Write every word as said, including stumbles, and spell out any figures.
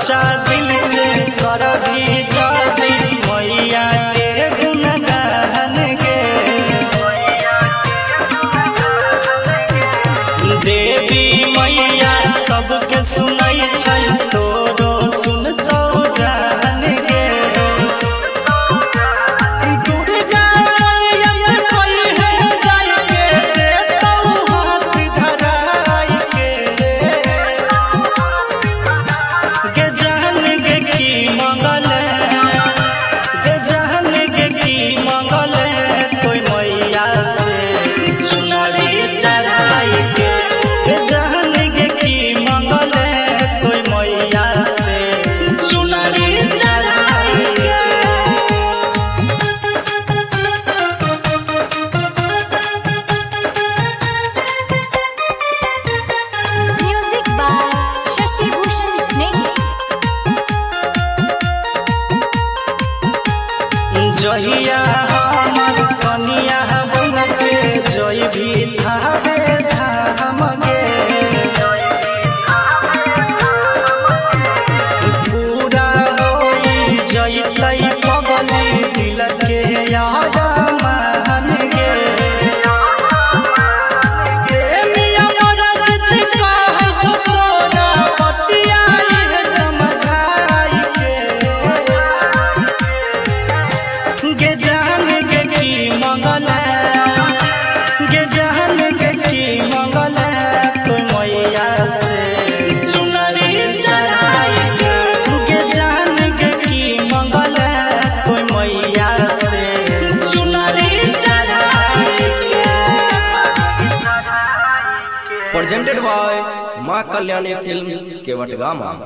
सच्चा दिल से कर भी जादी मैया के गुणगान गे। देवी मैया सबके सुनाई छै तोरो सुनतो जान गे। दुर्गा मैया से कोई है जाई के देतौ हाथ धराई के। गे जान गे की मंगल गे जान गे की मंगल कोई मैया से चुनरी चढ़ाई के। गे जान गे की मंगल कोई मैया से चुनरी चढ़ाई के। Music by Shashi Bhushan Sneh. जहिया हमर कनिया बन के जय भी धावे धाम गे। पूरा होई जयतै पगली दिल के याद मान गे। प्रेमिया मरज कह छोरा पतियाई है समझाई के। गे जान गे की मंगल गे जान गे की मंगल तो मैया से चुनरी चढ़ाई के। गे जान गे की मंगल तो मैया से चुनरी चढ़ाई के। प्रेजेंटेड बाय माँ कल्याणी फिल्म्स केवटगामा।